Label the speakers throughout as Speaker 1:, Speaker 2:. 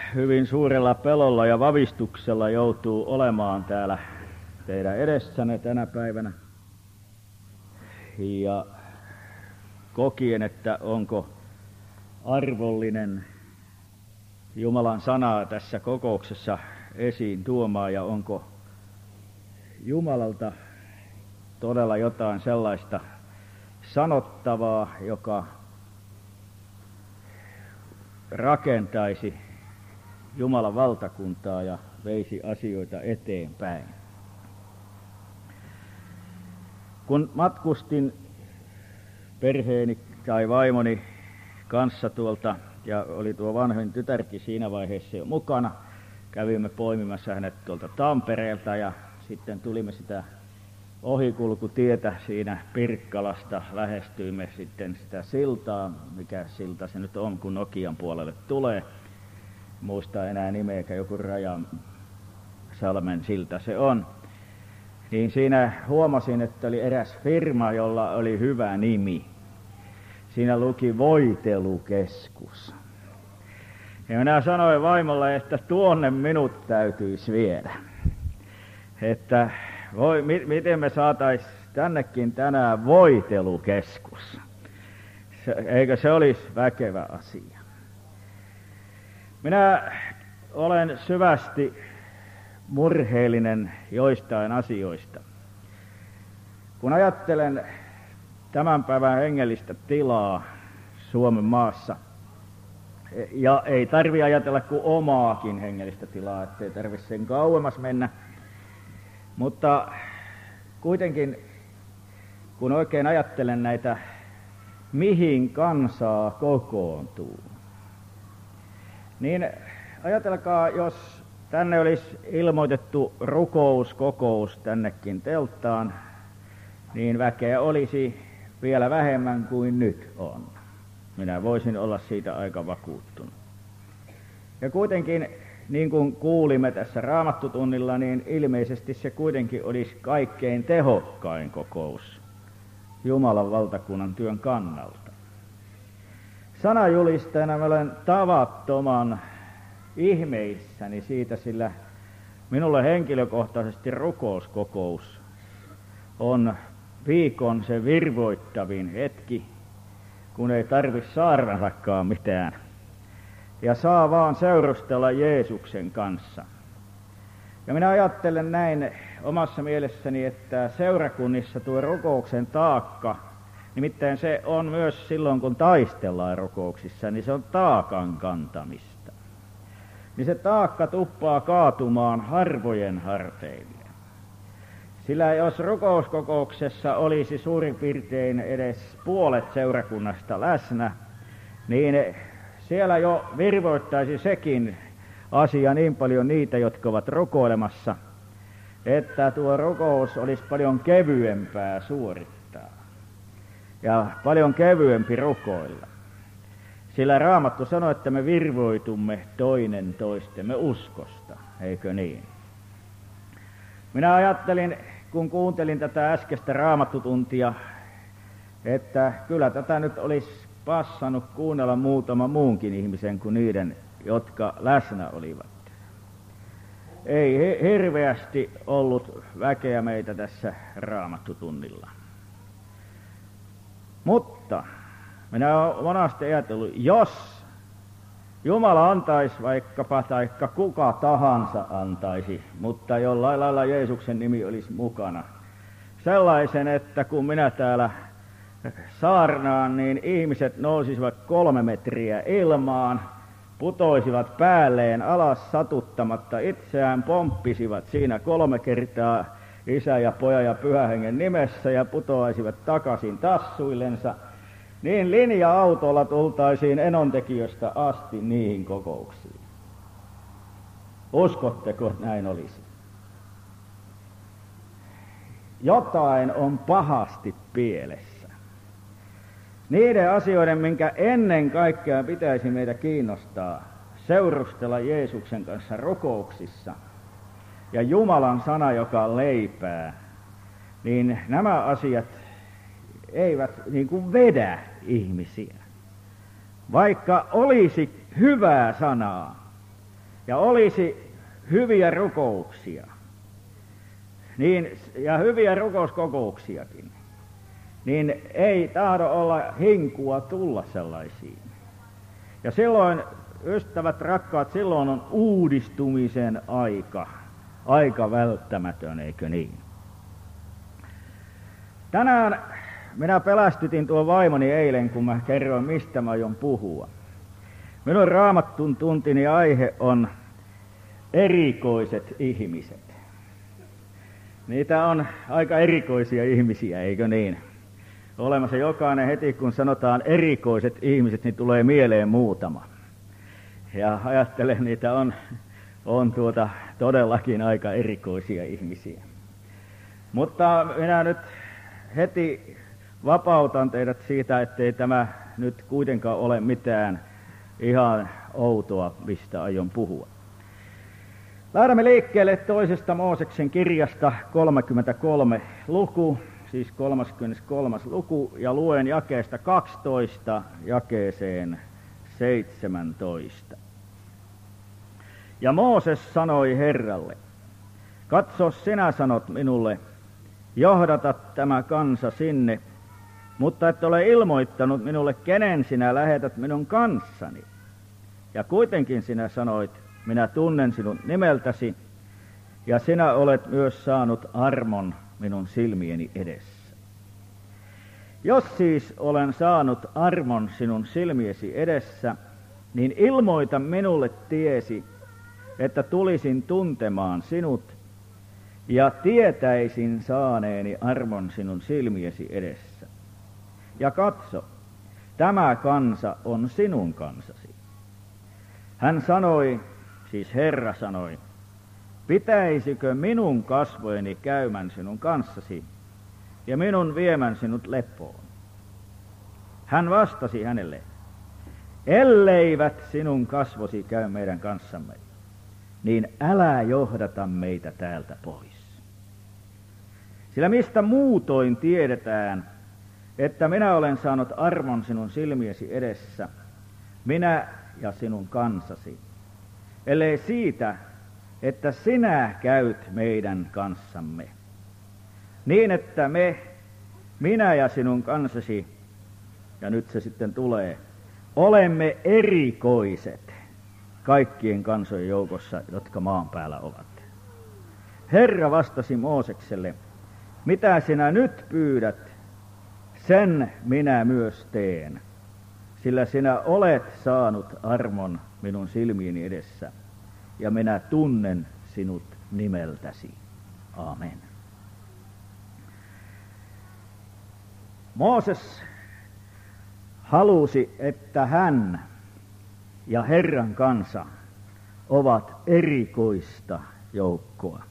Speaker 1: hyvin suurella pelolla ja vavistuksella joutuu olemaan täällä teidän edessänne tänä päivänä. Ja kokien, että onko arvollinen Jumalan sanaa tässä kokouksessa esiin tuomaan ja onko Jumalalta todella jotain sellaista sanottavaa, joka rakentaisi Jumalan valtakuntaa ja veisi asioita eteenpäin. Kun matkustin perheeni tai vaimoni kanssa tuolta, ja oli tuo vanhin tytärkin siinä vaiheessa jo mukana, kävimme poimimassa hänet tuolta Tampereelta ja sitten tulimme sitä ohikulkutietä siinä Pirkkalasta, lähestyimme sitten sitä siltaa, mikä silta se nyt on, kun Nokian puolelle tulee. Muista enää nimeäkään, joku Rajasalmen silta se on. Niin siinä huomasin, että oli eräs firma, jolla oli hyvä nimi. Siinä luki Voitelukeskus. Ja minä sanoin vaimolle, että tuonne minut täytyisi viedä. Että miten me saatais tännekin tänään voitelukeskus. Eikö se olisi väkevä asia? Minä olen syvästi murheellinen joistain asioista. Kun ajattelen tämän päivän hengellistä tilaa Suomen maassa, ja ei tarvitse ajatella kuin omaakin hengellistä tilaa, ettei tarvitse sen kauemmas mennä, mutta kuitenkin, kun oikein ajattelen näitä, mihin kansaa kokoontuu, niin ajatelkaa, jos tänne olisi ilmoitettu rukouskokous tännekin telttaan, niin väkeä olisi vielä vähemmän kuin nyt on. Minä voisin olla siitä aika vakuuttunut. Ja kuitenkin, niin kuin kuulimme tässä Raamattutunnilla, niin ilmeisesti se kuitenkin olisi kaikkein tehokkain kokous Jumalan valtakunnan työn kannalta. Sanajulistajana mä olen tavattoman ihmeissäni siitä, sillä minulle henkilökohtaisesti rukouskokous on viikon se virvoittavin hetki, kun ei tarvitse saarnatakaan mitään ja saa vaan seurustella Jeesuksen kanssa. Ja minä ajattelen näin omassa mielessäni, että seurakunnissa tuo rukouksen taakka, nimittäin se on myös silloin, kun taistellaan rukouksissa, niin se on taakan kantamista. Niin se taakka tuppaa kaatumaan harvojen harteille. Sillä jos rukouskokouksessa olisi suurin piirtein edes puolet seurakunnasta läsnä, niin siellä jo virvoittaisi sekin asia niin paljon niitä, jotka ovat rukoilemassa, että tuo rukous olisi paljon kevyempää suorittaa ja paljon kevyempi rukoilla. Sillä Raamattu sanoo, että me virvoitumme toinen toistemme uskosta, eikö niin? Minä ajattelin, kun kuuntelin tätä äskeistä Raamattutuntia, että kyllä tätä nyt olisi passannut kuunnella muutama muunkin ihmisen kuin niiden, jotka läsnä olivat. Ei hirveästi ollut väkeä meitä tässä Raamattutunnilla. Mutta minä olen monasti ajatellut, jos Jumala antaisi vaikkapa, taikka kuka tahansa antaisi, mutta jollain lailla Jeesuksen nimi olisi mukana. Sellaisen, että kun minä täällä saarnaan, niin ihmiset nousisivat 3 metriä ilmaan, putoisivat päälleen alas satuttamatta itseään, pomppisivat siinä 3 kertaa Isä ja Pojan ja Pyhän Hengen nimessä ja putoaisivat takaisin tassuillensa. Niin linja-autolla tultaisiin Enontekiöstä asti niihin kokouksiin. Uskotteko, näin olisi? Jotain on pahasti pielessä. Niiden asioiden, minkä ennen kaikkea pitäisi meitä kiinnostaa, seurustella Jeesuksen kanssa rukouksissa ja Jumalan sana, joka leipää, niin nämä asiat eivät niin kuin vedä ihmisiä. Vaikka olisi hyvää sanaa, ja olisi hyviä rukouksia, niin, ja hyviä rukouskokouksiakin, niin ei tahdo olla hinkua tulla sellaisiin. Ja silloin, ystävät rakkaat, silloin on uudistumisen aika välttämätön, eikö niin? Tänään minä pelästytin tuon vaimoni eilen, kun mä kerroin, mistä mä aion puhua. Minun Raamattun tuntini aihe on erikoiset ihmiset. Niitä on aika erikoisia ihmisiä, eikö niin? Olemassa jokainen heti, kun sanotaan erikoiset ihmiset, niin tulee mieleen muutama. Ja ajattelen, niitä on todellakin aika erikoisia ihmisiä. Mutta minä nyt heti vapautan teidät siitä, ettei tämä nyt kuitenkaan ole mitään ihan outoa, mistä aion puhua. Lähdemme liikkeelle toisesta Mooseksen kirjasta 33 luku, siis 33. luku, ja luen jakeesta 12 jakeeseen 17. Ja Mooses sanoi Herralle, katso, sinä sanot minulle, johdata tämä kansa sinne, mutta et ole ilmoittanut minulle, kenen sinä lähetät minun kanssani. Ja kuitenkin sinä sanoit, minä tunnen sinut nimeltäsi, ja sinä olet myös saanut armon minun silmieni edessä. Jos siis olen saanut armon sinun silmiesi edessä, niin ilmoita minulle tiesi, että tulisin tuntemaan sinut, ja tietäisin saaneeni armon sinun silmiesi edessä. Ja katso, tämä kansa on sinun kansasi. Hän sanoi, siis Herra sanoi, pitäisikö minun kasvojeni käymän sinun kanssasi ja minun viemän sinut lepoon? Hän vastasi hänelle, elleivät sinun kasvosi käy meidän kanssamme, niin älä johdata meitä täältä pois. Sillä mistä muutoin tiedetään, että minä olen saanut armon sinun silmiesi edessä, minä ja sinun kansasi, ellei siitä, että sinä käyt meidän kanssamme, niin että minä ja sinun kansasi, ja nyt se sitten tulee, olemme erikoiset kaikkien kansojen joukossa, jotka maan päällä ovat. Herra vastasi Moosekselle, mitä sinä nyt pyydät, sen minä myös teen, sillä sinä olet saanut armon minun silmieni edessä, ja minä tunnen sinut nimeltäsi. Aamen. Mooses halusi, että hän ja Herran kansa ovat erikoista joukkoa.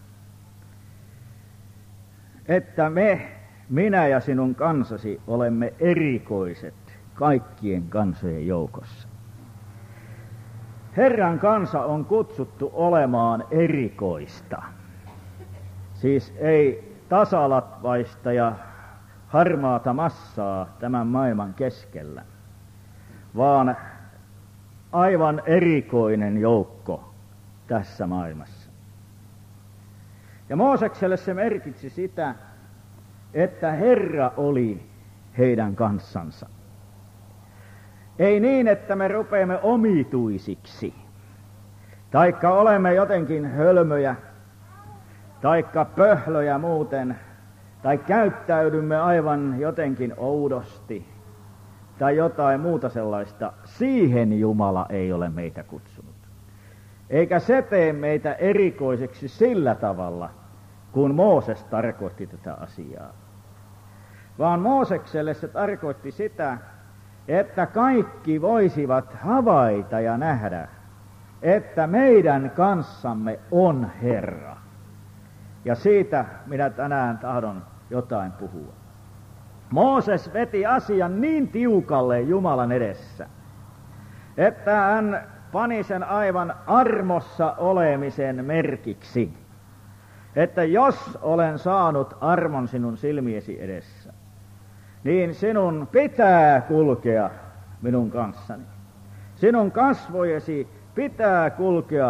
Speaker 1: Että minä ja sinun kansasi olemme erikoiset kaikkien kansojen joukossa. Herran kansa on kutsuttu olemaan erikoista. Siis ei tasalatvaista ja harmaata massaa tämän maailman keskellä, vaan aivan erikoinen joukko tässä maailmassa. Ja Moosekselle se merkitsi sitä, että Herra oli heidän kanssansa. Ei niin, että me rupeamme omituisiksi, taikka olemme jotenkin hölmöjä, taikka pöhlöjä muuten, tai käyttäydymme aivan jotenkin oudosti, tai jotain muuta sellaista. Siihen Jumala ei ole meitä kutsunut. Eikä se tee meitä erikoiseksi sillä tavalla, kun Mooses tarkoitti tätä asiaa. Vaan Moosekselle se tarkoitti sitä, että kaikki voisivat havaita ja nähdä, että meidän kanssamme on Herra. Ja siitä minä tänään tahdon jotain puhua. Mooses veti asian niin tiukalle Jumalan edessä, että hän pani sen aivan armossa olemisen merkiksi, että jos olen saanut armon sinun silmiesi edessä, niin sinun pitää kulkea minun kanssani. Sinun kasvojesi pitää kulkea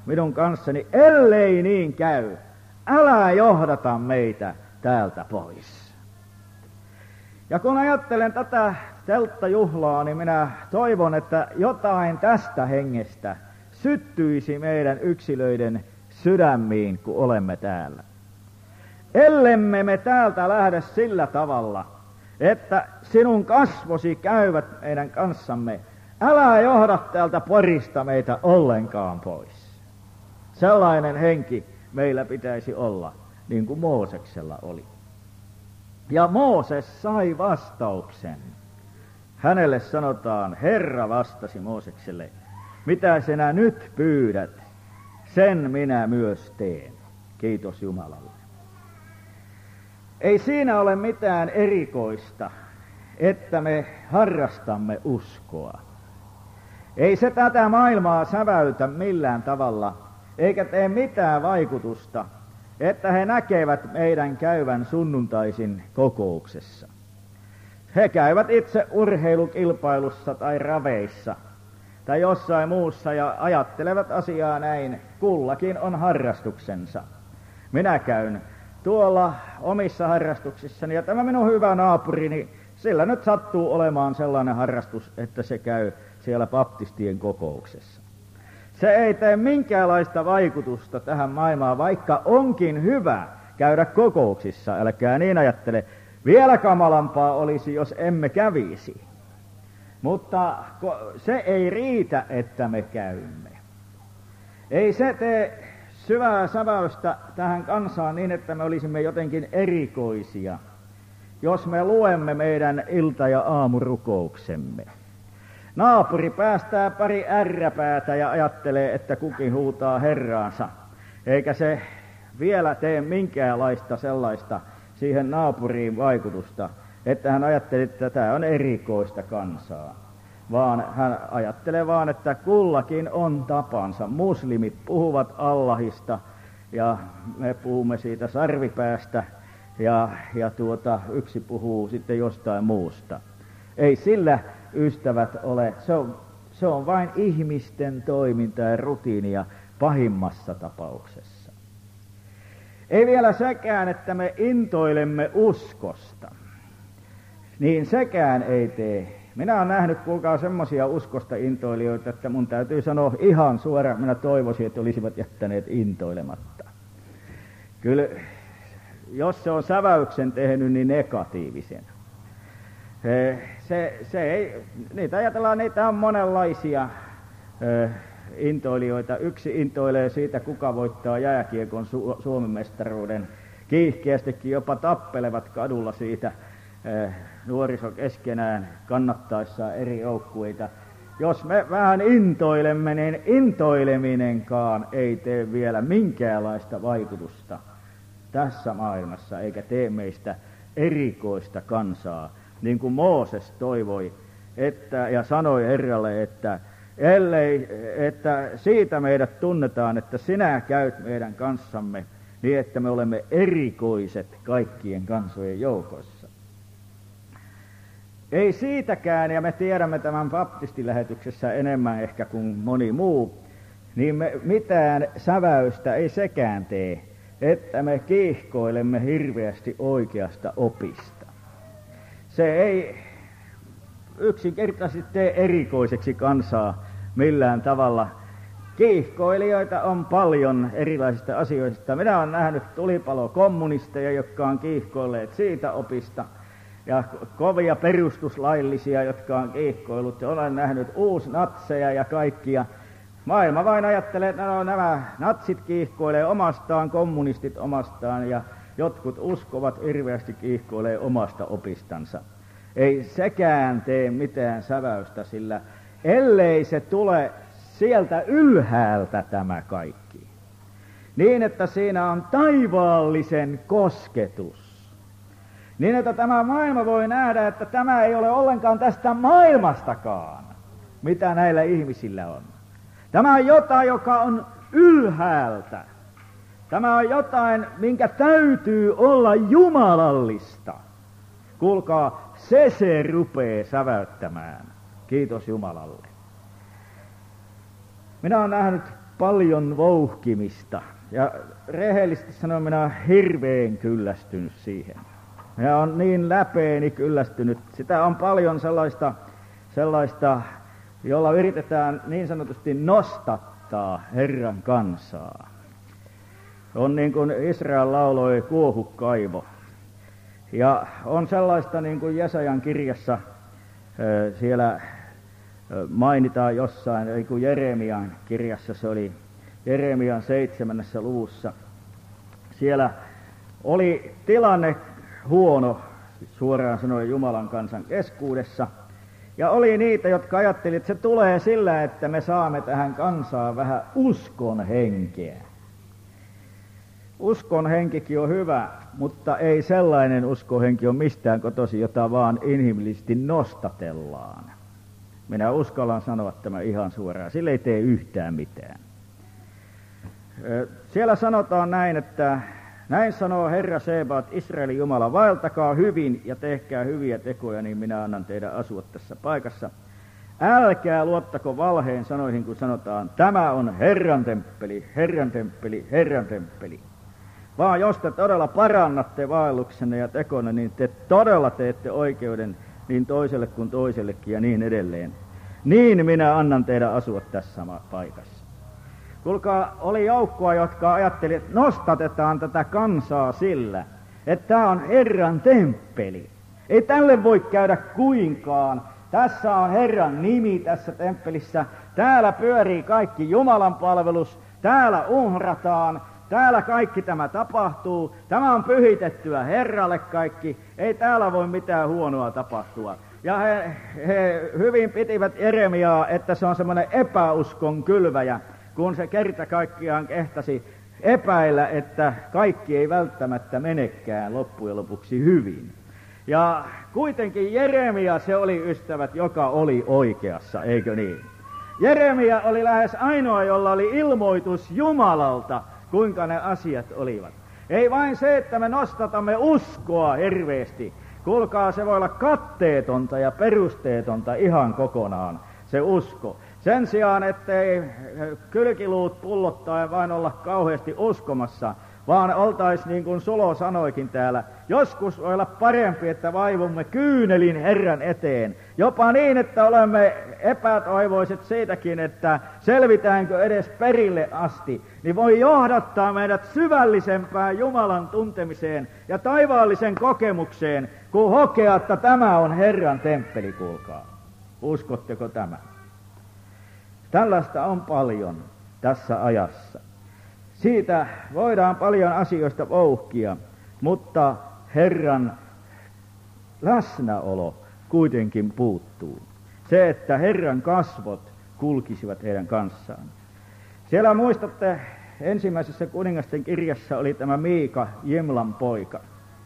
Speaker 1: minun kanssani, ellei niin käy. Älä johdata meitä täältä pois. Ja kun ajattelen tätä telttajuhlaa, niin minä toivon, että jotain tästä hengestä syttyisi meidän yksilöiden sydämiin, kun olemme täällä. Ellemme me täältä lähde sillä tavalla, että sinun kasvosi käyvät meidän kanssamme, älä johda täältä Porista meitä ollenkaan pois. Sellainen henki meillä pitäisi olla, niin kuin Mooseksella oli. Ja Mooses sai vastauksen. Hänelle sanotaan, Herra vastasi Moosekselle, mitä sinä nyt pyydät, sen minä myös teen. Kiitos Jumalalle. Ei siinä ole mitään erikoista, että me harrastamme uskoa. Ei se tätä maailmaa säväytä millään tavalla, eikä tee mitään vaikutusta, että he näkevät meidän käyvän sunnuntaisin kokouksessa. He käyvät itse urheilukilpailussa tai raveissa tai jossain muussa ja ajattelevat asiaa näin, kullakin on harrastuksensa. Minä käyn tuolla omissa harrastuksissani ja tämä minun hyvä naapurini, sillä nyt sattuu olemaan sellainen harrastus, että se käy siellä baptistien kokouksessa. Se ei tee minkäänlaista vaikutusta tähän maailmaan, vaikka onkin hyvä käydä kokouksissa. Älkää niin ajattele. Vielä kamalampaa olisi, jos emme kävisi. Mutta se ei riitä, että me käymme. Ei se tee syvää säväystä tähän kansaan niin, että me olisimme jotenkin erikoisia, jos me luemme meidän ilta- ja aamurukouksemme. Naapuri päästää pari ärräpäätä ja ajattelee, että kukin huutaa Herraansa, eikä se vielä tee minkäänlaista sellaista siihen naapuriin vaikutusta, että hän ajattelee, että tämä on erikoista kansaa, vaan hän ajattelee vaan, että kullakin on tapansa. Muslimit puhuvat Allahista ja me puhumme siitä sarvipäästä ja yksi puhuu sitten jostain muusta. Ei sillä, ystävät, ole. Se on vain ihmisten toimintaa ja rutiinia pahimmassa tapauksessa. Ei vielä sekään, että me intoilemme uskosta. Niin sekään ei tee. Minä olen nähnyt, kuulkaa, semmoisia uskosta intoilijoita, että mun täytyy sanoa ihan suoraan, minä toivoisin, että olisivat jättäneet intoilematta. Kyllä, jos se on säväyksen tehnyt, niin negatiivisen. Se ei, niitä ajatellaan, niitä on monenlaisia intoilijoita. Yksi intoilee siitä, kuka voittaa jääkiekon Suomen mestaruuden. Kiihkeästikin jopa tappelevat kadulla siitä nuoriso keskenään kannattaessaan eri joukkueita. Jos me vähän intoilemme, niin intoileminenkaan ei tee vielä minkäänlaista vaikutusta tässä maailmassa, eikä tee meistä erikoista kansaa. Niin kuin Mooses toivoi ja sanoi Herralle, että siitä meidät tunnetaan, että sinä käyt meidän kanssamme niin, että me olemme erikoiset kaikkien kansojen joukossa. Ei siitäkään, ja me tiedämme tämän baptistilähetyksessä enemmän ehkä kuin moni muu, niin me mitään säväystä ei sekään tee, että me kiihkoilemme hirveästi oikeasta opista. Se ei yksinkertaisesti tee erikoiseksi kansaa millään tavalla. Kiihkoilijoita on paljon erilaisista asioista. Minä olen nähnyt tulipalokommunisteja, jotka on kiihkoilleet siitä opista, ja kovia perustuslaillisia, jotka on kiihkoillut. Ja olen nähnyt uusnatseja ja kaikkia. Maailma vain ajattelee, että nämä natsit kiihkoilee omastaan, kommunistit omastaan, ja jotkut uskovat hirveästi kiihkoilee omasta opistansa. Ei sekään tee mitään säväystä, sillä ellei se tule sieltä ylhäältä tämä kaikki, niin että siinä on taivaallisen kosketus, niin että tämä maailma voi nähdä, että tämä ei ole ollenkaan tästä maailmastakaan, mitä näillä ihmisillä on. Tämä on jotain, joka on ylhäältä. Tämä on jotain, minkä täytyy olla jumalallista. Kuulkaa, se rupee säväyttämään. Kiitos Jumalalle. Minä olen nähnyt paljon vouhkimista. Ja rehellisesti sanoen minä olen hirveän kyllästynyt siihen. Minä olen niin läpeeni kyllästynyt. Sitä on paljon sellaista, jolla yritetään niin sanotusti nostattaa Herran kansaa. On niin kuin Israel lauloi kuohukaivo. Ja on sellaista niin kuin Jesajan kirjassa siellä mainitaan jossain, ei kun Jeremian kirjassa, se oli Jeremian 7. luvussa. Siellä oli tilanne huono, suoraan sanoen Jumalan kansan keskuudessa. Ja oli niitä, jotka ajattelivat, että se tulee sillä, että me saamme tähän kansaan vähän uskon henkeä. Uskon henkikin on hyvä, mutta ei sellainen uskonhenki ole mistään kotoisin, jota vaan inhimillisesti nostatellaan. Minä uskallan sanoa tämä ihan suoraan. Sille ei tee yhtään mitään. Siellä sanotaan näin, että näin sanoo Herra Sebaot, Israelin Jumala, vaeltakaa hyvin ja tehkää hyviä tekoja, niin minä annan teidän asua tässä paikassa. Älkää luottako valheen sanoihin, kun sanotaan, tämä on Herran temppeli, Herran temppeli, Herran temppeli. Vaan jos te todella parannatte vaelluksenne ja tekonne, niin te todella teette oikeuden niin toiselle kuin toisellekin ja niin edelleen. Niin minä annan teidän asua tässä paikassa. Kuulkaa, oli joukkoa, jotka ajatteli, että nostatetaan tätä kansaa sillä, että tämä on Herran temppeli. Ei tälle voi käydä kuinkaan. Tässä on Herran nimi tässä temppelissä. Täällä pyörii kaikki Jumalan palvelus. Täällä uhrataan. Täällä kaikki tämä tapahtuu. Tämä on pyhitettyä Herralle kaikki. Ei täällä voi mitään huonoa tapahtua. Ja he hyvin pitivät Jeremiaa, että se on semmoinen epäuskon kylväjä, kun se kerta kaikkiaan kehtasi epäillä, että kaikki ei välttämättä menekään loppujen lopuksi hyvin. Ja kuitenkin Jeremia se oli, ystävät, joka oli oikeassa, eikö niin? Jeremia oli lähes ainoa, jolla oli ilmoitus Jumalalta, kuinka ne asiat olivat. Ei vain se, että me nostatamme uskoa hirveästi. Kuulkaa, se voi olla katteetonta ja perusteetonta ihan kokonaan, se usko. Sen sijaan, ettei kylkiluut pullottaa vain olla kauheasti uskomassa, vaan oltaisiin niin kuin Sulo sanoikin täällä, joskus voi olla parempi, että vaivumme kyynelin Herran eteen. Jopa niin, että olemme epätoivoiset siitäkin, että selvitäänkö edes perille asti, niin voi johdattaa meidät syvällisempään Jumalan tuntemiseen ja taivaallisen kokemukseen, kun hokea, että tämä on Herran temppeli, kuulkaa. Uskotteko tämä? Tällaista on paljon tässä ajassa. Siitä voidaan paljon asioista vouhkia, mutta Herran läsnäolo kuitenkin puuttuu. Se, että Herran kasvot kulkisivat heidän kanssaan. Siellä muistatte, ensimmäisessä kuningasten kirjassa oli tämä Miika, Jimlan poika.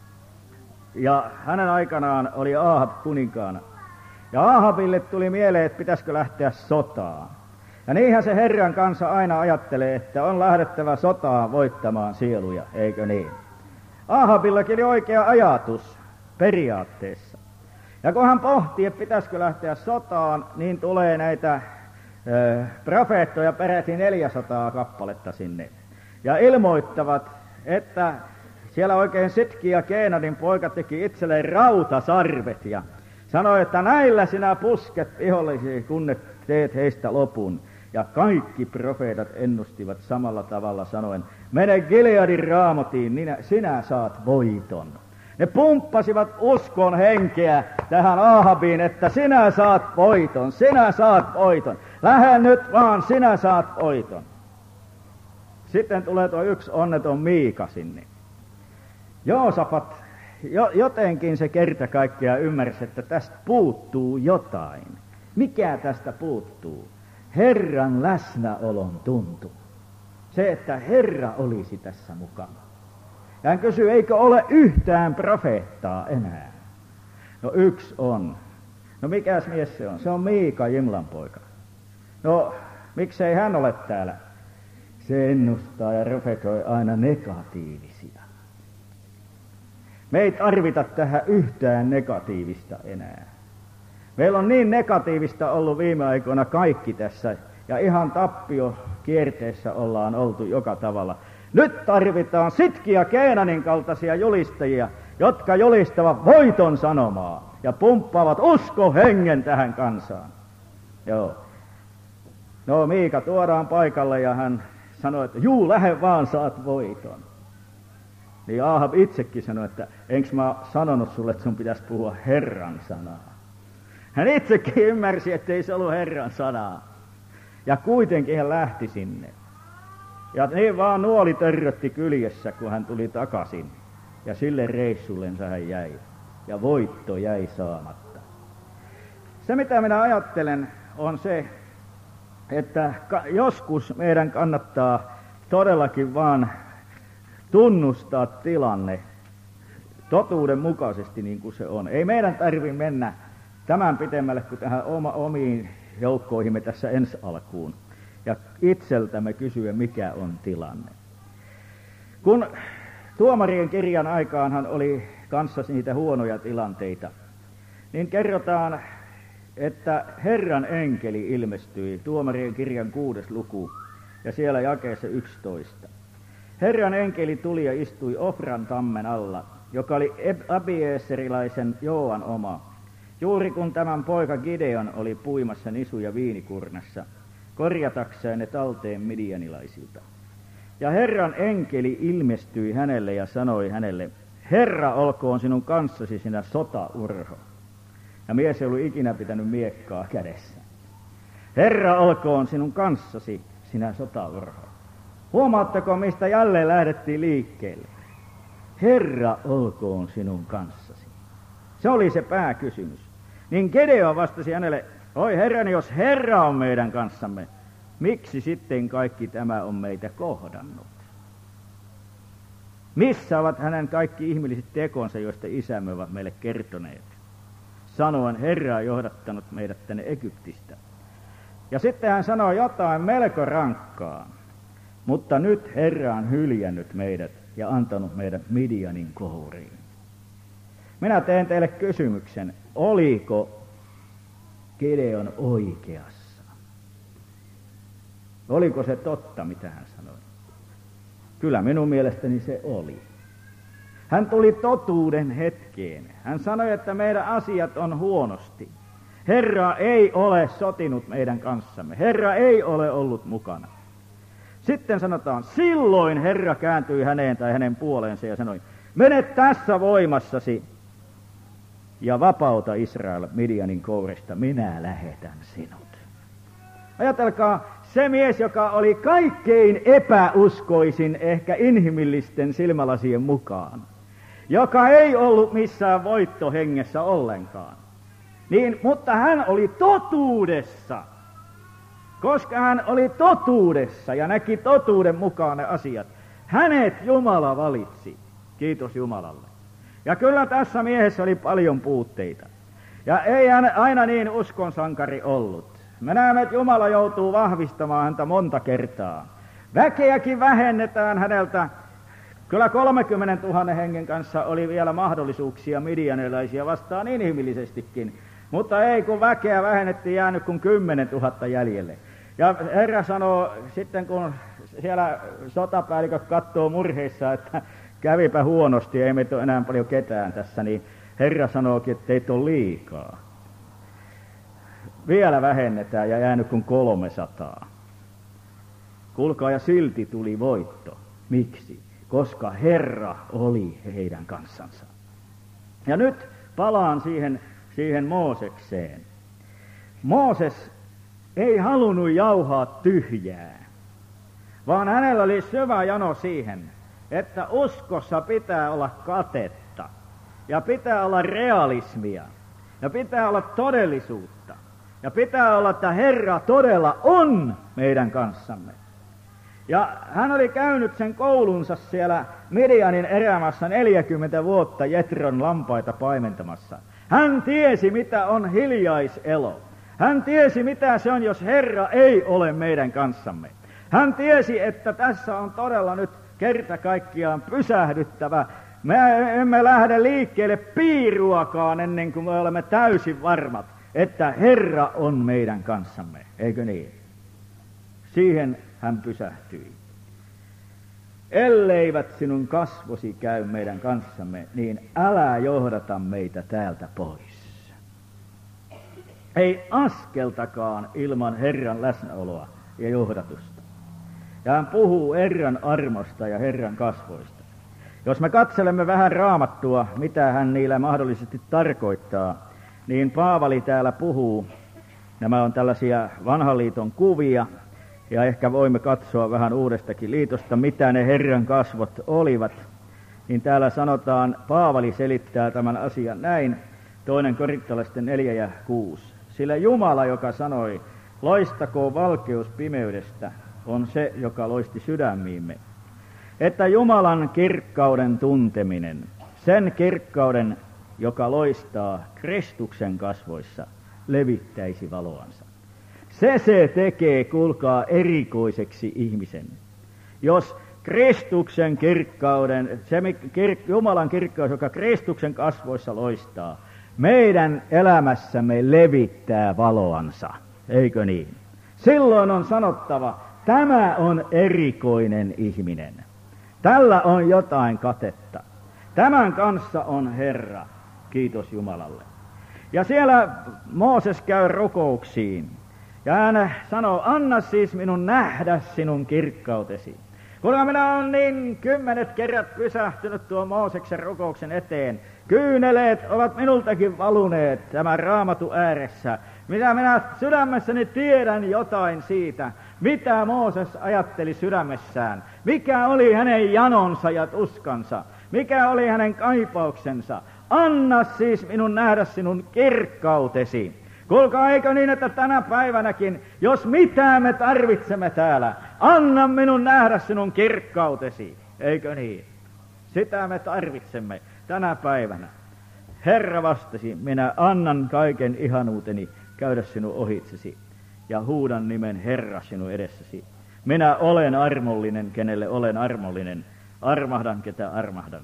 Speaker 1: Ja hänen aikanaan oli Ahab kuninkaana. Ja Ahabille tuli mieleen, että pitäisikö lähteä sotaan. Ja niinhän se Herran kansa aina ajattelee, että on lähdettävä sotaan voittamaan sieluja, eikö niin? Ahabillakin oli oikea ajatus periaatteessa. Ja kun hän pohtii, että pitäisikö lähteä sotaan, niin tulee näitä profeettoja peräti 400 kappaletta sinne. Ja ilmoittavat, että siellä oikein Sitkia Keenanin poika teki itselleen rautasarvet ja sanoi, että näillä sinä pusket vihollisia, kun teet heistä lopun. Ja kaikki profeetat ennustivat samalla tavalla sanoen, mene Gileadin Raamotiin, niin sinä saat voiton. Ne pumppasivat uskon henkeä tähän Ahabiin, että sinä saat voiton, sinä saat voiton. Lähde nyt vaan, sinä saat voiton. Sitten tulee tuo yksi onneton Miika sinne. Joosafat, jotenkin se kerta kaikkiaan ymmärsi, että tästä puuttuu jotain. Mikä tästä puuttuu? Herran läsnäolon tuntu. Se, että Herra olisi tässä mukana. Ja hän kysyy, eikö ole yhtään profeettaa enää? No yksi on. No mikäs mies se on? Se on Miika, Jimlan poika. No miksei hän ole täällä? Se ennustaa ja profetoi aina negatiivisia. Me ei tarvita tähän yhtään negatiivista enää. Meillä on niin negatiivista ollut viime aikoina kaikki tässä, ja ihan tappio kierteessä ollaan oltu joka tavalla. Nyt tarvitaan Sitkiä Keenanin kaltaisia julistajia, jotka julistavat voiton sanomaa ja pumppaavat uskohengen tähän kansaan. Joo. No Miika tuodaan paikalle ja hän sanoi, että juu, lähde vaan, saat voiton. Niin Aahab itsekin sanoi, että enkö mä sanonut sulle, että sun pitäisi puhua Herran sanaa. Hän itsekin ymmärsi, että ei se ollut Herran sanaa. Ja kuitenkin hän lähti sinne. Ja niin vaan nuoli törrötti kyljessä, kun hän tuli takaisin. Ja sille reissullensa hän jäi. Ja voitto jäi saamatta. Se mitä minä ajattelen on se, että joskus meidän kannattaa todellakin vaan tunnustaa tilanne totuuden mukaisesti niin kuin se on. Ei meidän tarvitse mennä tämän pitemmälle kuin tähän omiin joukkoihimme tässä ensi alkuun ja itseltämme kysyä, mikä on tilanne. Kun Tuomarien kirjan aikaanhan oli kanssa niitä huonoja tilanteita, niin kerrotaan, että Herran enkeli ilmestyi, Tuomarien kirjan 6. luku, ja siellä jakeessa 11. Herran enkeli tuli ja istui Ofran tammen alla, joka oli abieserilaisen Jooan oma, juuri kun tämän poika Gideon oli puimassa nisuja viinikurnassa, korjatakseen ne talteen midianilaisilta. Ja Herran enkeli ilmestyi hänelle ja sanoi hänelle, Herra olkoon sinun kanssasi sinä sotaurho. Ja mies ei ollut ikinä pitänyt miekkaa kädessä. Herra olkoon sinun kanssasi sinä sotaurho. Huomaatteko, mistä jälleen lähdettiin liikkeelle? Herra olkoon sinun kanssasi. Se oli se pääkysymys. Niin Gedeon vastasi hänelle, oi herrani, jos Herra on meidän kanssamme, miksi sitten kaikki tämä on meitä kohdannut? Missä ovat hänen kaikki ihmeelliset tekonsa, joista isämme ovat meille kertoneet? Sanoen, Herra on johdattanut meidät tänne Egyptistä. Ja sitten hän sanoi jotain melko rankkaa. Mutta nyt Herra on hyljännyt meidät ja antanut meidät Midianin kouriin. Minä teen teille kysymyksen, oliko Gideon oikeassa? Oliko se totta, mitä hän sanoi? Kyllä minun mielestäni se oli. Hän tuli totuuden hetkeen. Hän sanoi, että meidän asiat on huonosti. Herra ei ole sotinut meidän kanssamme. Herra ei ole ollut mukana. Sitten sanotaan, silloin Herra kääntyi häneen tai hänen puoleensa ja sanoi, mene tässä voimassasi ja vapauta Israel Midianin kourista, minä lähetän sinut. Ajatelkaa, se mies, joka oli kaikkein epäuskoisin ehkä inhimillisten silmälasien mukaan, joka ei ollut missään voittohengessä ollenkaan, niin, mutta hän oli totuudessa. Koska hän oli totuudessa ja näki totuuden mukaan ne asiat, hänet Jumala valitsi. Kiitos Jumalalle. Ja kyllä tässä miehessä oli paljon puutteita. Ja ei hän aina niin uskonsankari ollut. Me näemme, että Jumala joutuu vahvistamaan häntä monta kertaa. Väkeäkin vähennetään häneltä. Kyllä 30 000 hengen kanssa oli vielä mahdollisuuksia midianilaisia vastaan inhimillisestikin. Mutta ei, kun väkeä vähennettiin, jäänyt kuin 10 000 jäljelle. Ja Herra sanoo sitten, kun siellä sotapäälliköt katsoo murheissa, että kävipä huonosti, ei meitä ole enää paljon ketään tässä, niin Herra sanookin, että teitä on liikaa. Vielä vähennetään ja jäänyt kuin 300. Kuulkaa, ja silti tuli voitto. Miksi? Koska Herra oli heidän kanssansa. Ja nyt palaan siihen Moosekseen. Mooses ei halunnut jauhaa tyhjää, vaan hänellä oli syvä jano siihen, että uskossa pitää olla katetta, ja pitää olla realismia, ja pitää olla todellisuutta, ja pitää olla, että Herra todella on meidän kanssamme. Ja hän oli käynyt sen koulunsa siellä Midianin erämaassa 40 vuotta Jetron lampaita paimentamassa. Hän tiesi, mitä on hiljaiselo. Hän tiesi, mitä se on, jos Herra ei ole meidän kanssamme. Hän tiesi, että tässä on todella nyt kerta kaikkiaan pysähdyttävä. Me emme lähde liikkeelle piiruakaan ennen kuin me olemme täysin varmat, että Herra on meidän kanssamme. Eikö niin? Siihen hän pysähtyi. Elleivät sinun kasvosi käy meidän kanssamme, niin älä johdata meitä täältä pois. Ei askeltakaan ilman Herran läsnäoloa ja johdatusta. Ja hän puhuu Herran armosta ja Herran kasvoista. Jos me katselemme vähän Raamattua, mitä hän niillä mahdollisesti tarkoittaa, niin Paavali täällä puhuu, nämä on tällaisia vanhan liiton kuvia, ja ehkä voimme katsoa vähän uudestakin liitosta, mitä ne Herran kasvot olivat. Niin täällä sanotaan, Paavali selittää tämän asian näin, 2 Korintolaisten 4 ja 6. Sillä Jumala, joka sanoi, loistakoon valkeus pimeydestä, on se, joka loisti sydämiimme. Että Jumalan kirkkauden tunteminen, sen kirkkauden, joka loistaa Kristuksen kasvoissa, levittäisi valoansa. Se tekee, kuulkaa, erikoiseksi ihmisen. Jos Kristuksen kirkkauden, Jumalan kirkkaus, joka Kristuksen kasvoissa loistaa, meidän elämässämme levittää valoansa, eikö niin? Silloin on sanottava, tämä on erikoinen ihminen. Tällä on jotain katetta. Tämän kanssa on Herra, kiitos Jumalalle. Ja siellä Mooses käy rukouksiin. Ja hän sanoo, anna siis minun nähdä sinun kirkkautesi. Kuinka minä olen niin 10 kerrat pysähtynyt tuon Mooseksen rukouksen eteen. Kyyneleet ovat minultakin valuneet tämän Raamatun ääressä. Mitä minä sydämessäni tiedän jotain siitä, mitä Mooses ajatteli sydämessään. Mikä oli hänen janonsa ja tuskansa. Mikä oli hänen kaipauksensa. Anna siis minun nähdä sinun kirkkautesi. Kuulkaa, eikö niin, että tänä päivänäkin, jos mitä me tarvitsemme täällä, anna minun nähdä sinun kirkkautesi. Eikö niin? Sitä me tarvitsemme tänä päivänä. Herra vastasi, minä annan kaiken ihanuuteni käydä sinun ohitsesi ja huudan nimen Herra sinun edessäsi. Minä olen armollinen, kenelle olen armollinen. Armahdan, ketä armahdan.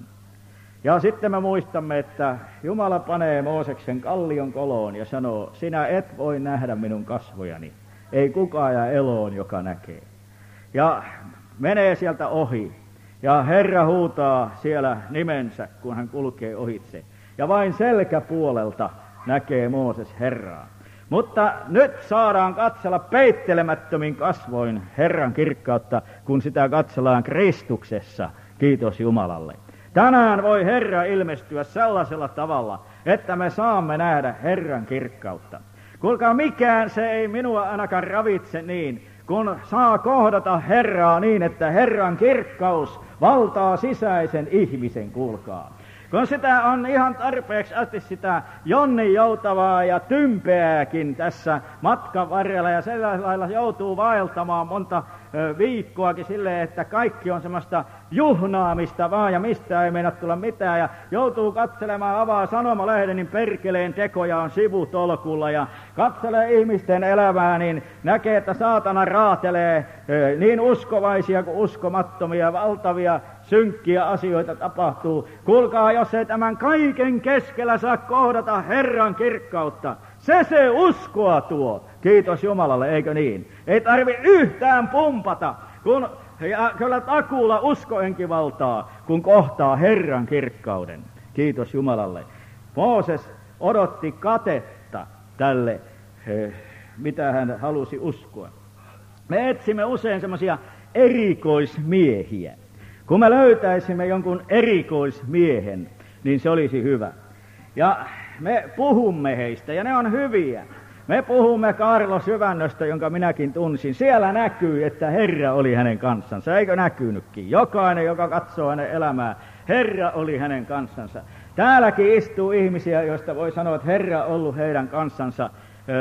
Speaker 1: Ja sitten me muistamme, että Jumala panee Mooseksen kallion koloon ja sanoo, sinä et voi nähdä minun kasvojani. Ei kukaan jää eloon, joka näkee. Ja menee sieltä ohi. Ja Herra huutaa siellä nimensä, kun hän kulkee ohitse. Ja vain selkäpuolelta näkee Mooses Herraa. Mutta nyt saadaan katsella peittelemättömin kasvoin Herran kirkkautta, kun sitä katsellaan Kristuksessa. Kiitos Jumalalle. Tänään voi Herra ilmestyä sellaisella tavalla, että me saamme nähdä Herran kirkkautta. Kuulkaa, mikään se ei minua ainakaan ravitse niin, kun saa kohdata Herraa niin, että Herran kirkkaus valtaa sisäisen ihmisen, kuulkaa. Kun sitä on ihan tarpeeksi asti sitä jonnin joutavaa ja tympeääkin tässä matkan varrella ja sellaisella lailla joutuu vaeltamaan monta viikkoakin silleen, että kaikki on semmoista juhnaamista vaan ja mistä ei meinaa tulla mitään ja joutuu katselemaan, avaa sanomalehden, niin perkeleen tekoja on sivutolkulla ja katselee ihmisten elämää, niin näkee, että saatana raatelee niin uskovaisia kuin uskomattomia, valtavia synkkiä asioita tapahtuu. Kuulkaa, jos ei tämän kaiken keskellä saa kohdata Herran kirkkautta, se uskoa tuo. Kiitos Jumalalle, eikö niin? Ei tarvi yhtään pumpata, kun ja kyllä takuulla uskoenkin valtaa, kun kohtaa Herran kirkkauden. Kiitos Jumalalle. Mooses odotti katetta tälle, mitä hän halusi uskoa. Me etsimme usein semmoisia erikoismiehiä. Kun me löytäisimme jonkun erikoismiehen, niin se olisi hyvä. Ja me puhumme heistä, ja ne on hyviä. Me puhumme Kaarlo Syvännöstä, jonka minäkin tunsin. Siellä näkyy, että Herra oli hänen kanssansa. Eikö näkynytkin? Jokainen, joka katsoo hänen elämää, Herra oli hänen kanssansa. Täälläkin istuu ihmisiä, joista voi sanoa, että Herra on ollut heidän kanssansa,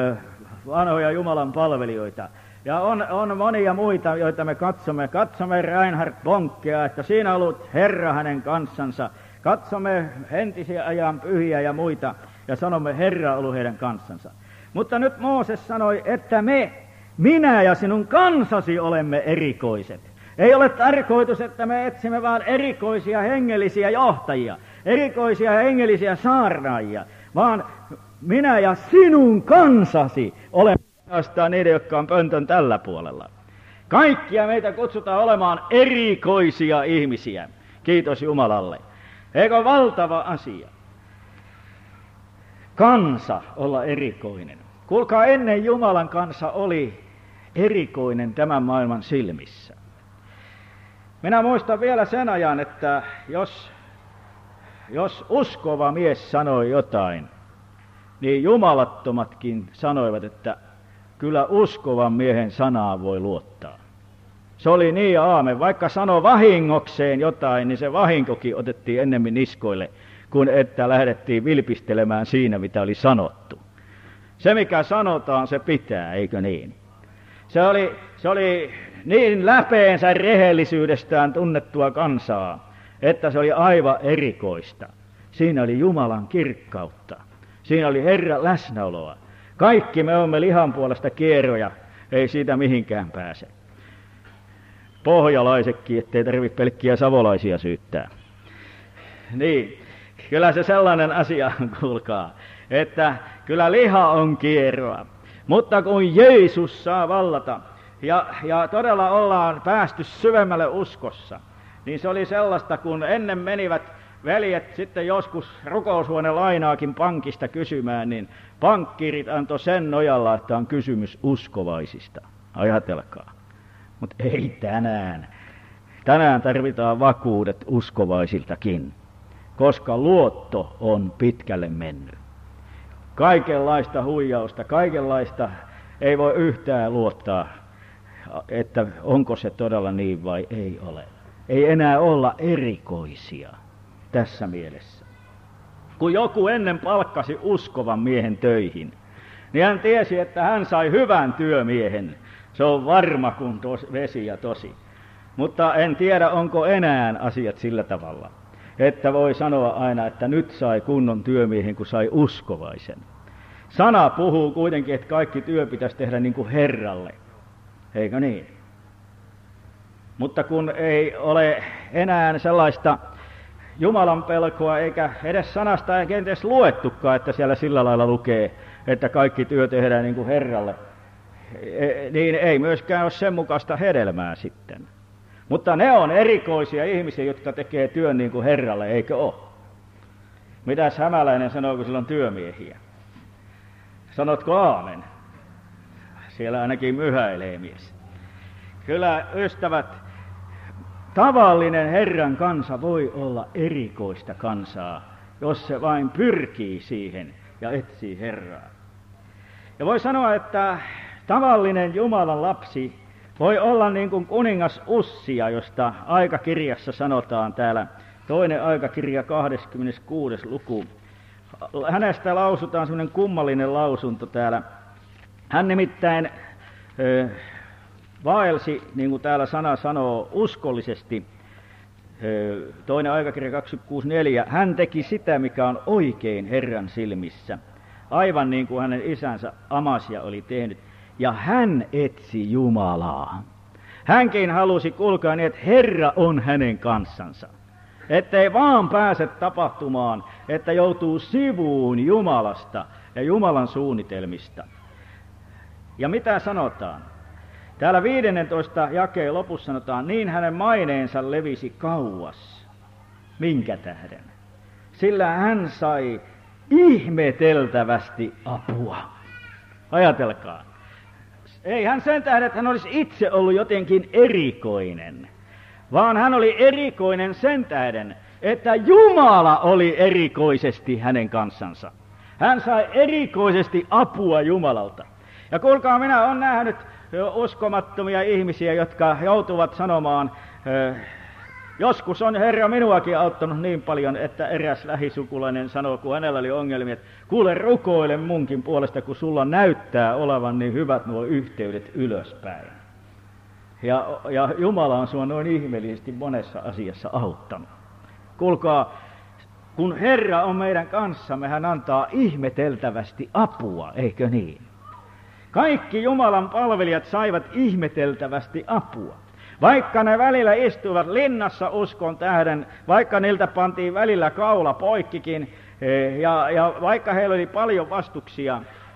Speaker 1: vanhoja Jumalan palvelijoita. Ja on monia muita, joita me katsomme. Katsomme Reinhard Bonckea, että siinä on ollut Herra hänen kanssansa. Katsomme entisiä ajan pyhiä ja muita ja sanomme, Herra on ollut heidän kanssansa. Mutta nyt Mooses sanoi, että minä ja sinun kansasi olemme erikoiset. Ei ole tarkoitus, että me etsimme vain erikoisia hengellisiä johtajia, erikoisia hengellisiä saarnaajia, vaan minä ja sinun kansasi olemme ainoastaan niiden, jotka on pöntön tällä puolella. Kaikkia meitä kutsutaan olemaan erikoisia ihmisiä. Kiitos Jumalalle. Eikö valtava asia? Kansa olla erikoinen. Kuulkaa, ennen Jumalan kansa oli erikoinen tämän maailman silmissä. Minä muistan vielä sen ajan, että jos uskova mies sanoi jotain, niin jumalattomatkin sanoivat, että kyllä uskovan miehen sanaa voi luottaa. Se oli niin ja aamen. Vaikka sanoi vahingokseen jotain, niin se vahinkokin otettiin ennemmin niskoille, kun että lähdettiin vilpistelemään siinä, mitä oli sanottu. Se, mikä sanotaan, se pitää, eikö niin? Se oli niin läpeensä rehellisyydestään tunnettua kansaa, että se oli aivan erikoista. Siinä oli Jumalan kirkkautta. Siinä oli Herran läsnäoloa. Kaikki me olemme lihan puolesta kieroja, ei siitä mihinkään pääse. Pohjalaisetkin, ettei tarvitse pelkkiä savolaisia syyttää. Niin, kyllä se sellainen asia on, kuulkaa, että kyllä liha on kieroa. Mutta kun Jeesus saa vallata ja todella ollaan päästy syvemmälle uskossa, niin se oli sellaista, kun ennen menivät veljet sitten joskus rukoushuone lainaakin pankista kysymään, niin pankkiirit antoi sen nojalla, että on kysymys uskovaisista. Ajatelkaa. Mutta ei tänään. Tänään tarvitaan vakuudet uskovaisiltakin, koska luotto on pitkälle mennyt. Kaikenlaista huijausta, kaikenlaista ei voi yhtään luottaa, että onko se todella niin vai ei ole. Ei enää olla erikoisia tässä mielessä. Kun joku ennen palkkasi uskovan miehen töihin, niin hän tiesi, että hän sai hyvän työmiehen. Se on varma kuin vesi ja tosi. Mutta en tiedä, onko enää asiat sillä tavalla, että voi sanoa aina, että nyt sai kunnon työmiehen, kun sai uskovaisen. Sana puhuu kuitenkin, että kaikki työ pitäisi tehdä niin kuin Herralle. Eikö niin? Mutta kun ei ole enää sellaista Jumalan pelkoa, eikä edes sanasta ei kenties luettukaan, että siellä sillä lailla lukee, että kaikki työ tehdään niin kuin Herralle, niin ei myöskään ole sen mukaista hedelmää sitten. Mutta ne on erikoisia ihmisiä, jotka tekee työn niin kuin Herralle, eikö ole? Mitäs Hämäläinen sanoo, kun sillä on työmiehiä? Sanotko aamen? Siellä ainakin myhäilee mies. Kyllä, ystävät, tavallinen Herran kansa voi olla erikoista kansaa, jos se vain pyrkii siihen ja etsii Herraa. Ja voi sanoa, että tavallinen Jumalan lapsi voi olla niin kuin kuningas Ussia, josta aikakirjassa sanotaan täällä, 2. aikakirja 26. luku. Hänestä lausutaan semmoinen kummallinen lausunto täällä. Hän nimittäin vaelsi, niin kuin täällä sana sanoo, uskollisesti. 2. aikakirja 26.4. Hän teki sitä, mikä on oikein Herran silmissä, aivan niin kuin hänen isänsä Amasia oli tehnyt. Ja hän etsi Jumalaa. Hänkin halusi kulkea niin, että Herra on hänen kanssansa. Ettei vaan pääse tapahtumaan, että joutuu sivuun Jumalasta ja Jumalan suunnitelmista. Ja mitä sanotaan? Täällä 15 jakeen lopussa sanotaan, niin hänen maineensa levisi kauas. Minkä tähden? Sillä hän sai ihmeteltävästi apua. Ajatelkaa. Ei hän sen tähden, että hän olisi itse ollut jotenkin erikoinen, vaan hän oli erikoinen sen tähden, että Jumala oli erikoisesti hänen kanssansa. Hän sai erikoisesti apua Jumalalta. Ja kuulkaa, minä olen nähnyt uskomattomia ihmisiä, jotka joutuvat sanomaan, joskus on Herra minuakin auttanut niin paljon, että eräs lähisukulainen sanoo, kun hänellä oli ongelmia, että kuule, rukoile munkin puolesta, kun sulla näyttää olevan niin hyvät nuo yhteydet ylöspäin. Ja Jumala on sinua noin ihmeellisesti monessa asiassa auttanut. Kuulkaa, kun Herra on meidän kanssamme, hän antaa ihmeteltävästi apua, eikö niin? Kaikki Jumalan palvelijat saivat ihmeteltävästi apua. Vaikka ne välillä istuivat linnassa uskon tähden, vaikka niiltä pantiin välillä kaula poikkikin, ja vaikka heillä oli paljon vastuksia,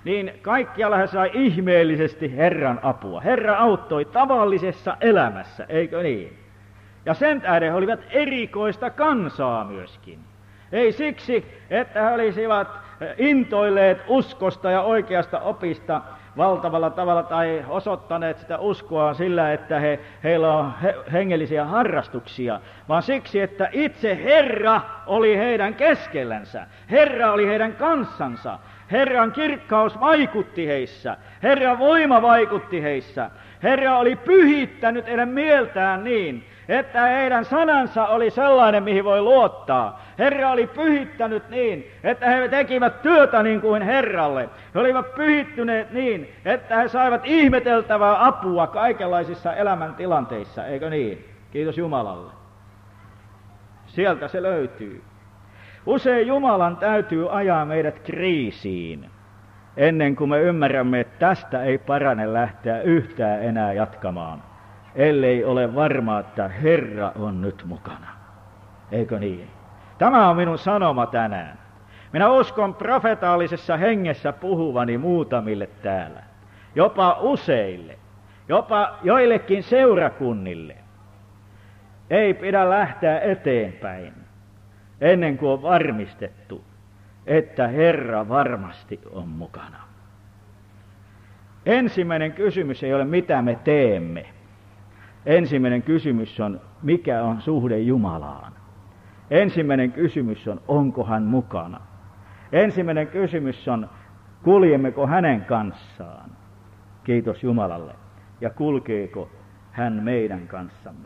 Speaker 1: niin kaikkialla he sai ihmeellisesti Herran apua. Herra auttoi tavallisessa elämässä, eikö niin? Ja sen tähden he olivat erikoista kansaa myöskin. Ei siksi, että he olisivat intoilleet uskosta ja oikeasta opista valtavalla tavalla tai osoittaneet sitä uskoa sillä, että heillä on hengellisiä harrastuksia, vaan siksi, että itse Herra oli heidän keskellänsä. Herra oli heidän kanssansa. Herran kirkkaus vaikutti heissä. Herran voima vaikutti heissä. Herra oli pyhittänyt heidän mieltään niin, että heidän sanansa oli sellainen, mihin voi luottaa. Herra oli pyhittänyt niin, että he tekivät työtä niin kuin Herralle. He olivat pyhittyneet niin, että he saivat ihmeteltävää apua kaikenlaisissa elämäntilanteissa, eikö niin? Kiitos Jumalalle. Sieltä se löytyy. Usein Jumalan täytyy ajaa meidät kriisiin, ennen kuin me ymmärrämme, että tästä ei parane lähteä yhtään enää jatkamaan, ellei ole varma, että Herra on nyt mukana. Eikö niin? Tämä on minun sanoma tänään. Minä uskon profetaalisessa hengessä puhuvani muutamille täällä, jopa useille, jopa joillekin seurakunnille. Ei pidä lähteä eteenpäin, ennen kuin on varmistettu, että Herra varmasti on mukana. Ensimmäinen kysymys ei ole, mitä me teemme. Ensimmäinen kysymys on, mikä on suhde Jumalaan. Ensimmäinen kysymys on, onko hän mukana. Ensimmäinen kysymys on, kuljemmeko hänen kanssaan. Kiitos Jumalalle. Ja kulkeeko hän meidän kanssamme.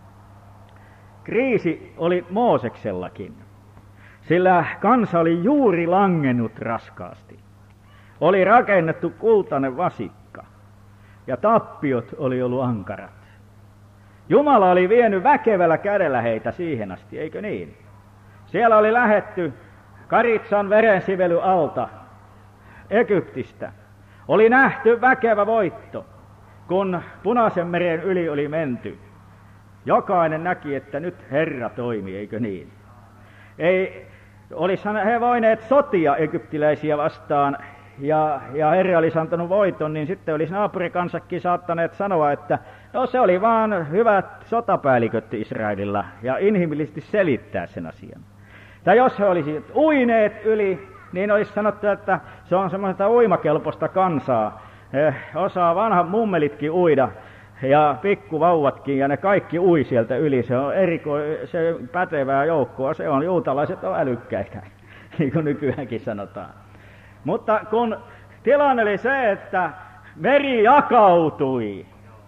Speaker 1: Kriisi oli Mooseksellakin, sillä kansa oli juuri langennut raskaasti. Oli rakennettu kultainen vasikka ja tappiot oli ollut ankarat. Jumala oli vienyt väkevällä kädellä heitä siihen asti, eikö niin? Siellä oli lähetty Karitsan verensively alta Egyptistä. Oli nähty väkevä voitto, kun Punaisen meren yli oli menty. Jokainen näki, että nyt Herra toimi, eikö niin? Ei olisi he voineet sotia egyptiläisiä vastaan, ja Herra olisi antanut voiton, niin sitten olisi naapurikansakin saattaneet sanoa, että no se oli vaan hyvät sotapäälliköt Israelilla, ja inhimillisesti selittää sen asian. Tai jos he olisivat uineet yli, niin olisi sanottu, että se on semmoista uimakelpoista kansaa. He osaa vanhat mummelitkin uida, ja pikkuvauvatkin, ja ne kaikki ui sieltä yli. Se on se pätevää joukkoa, se on, juutalaiset on älykkäitä, niin kuin nykyäänkin sanotaan. Mutta kun tilanne oli se, että veri jakautui,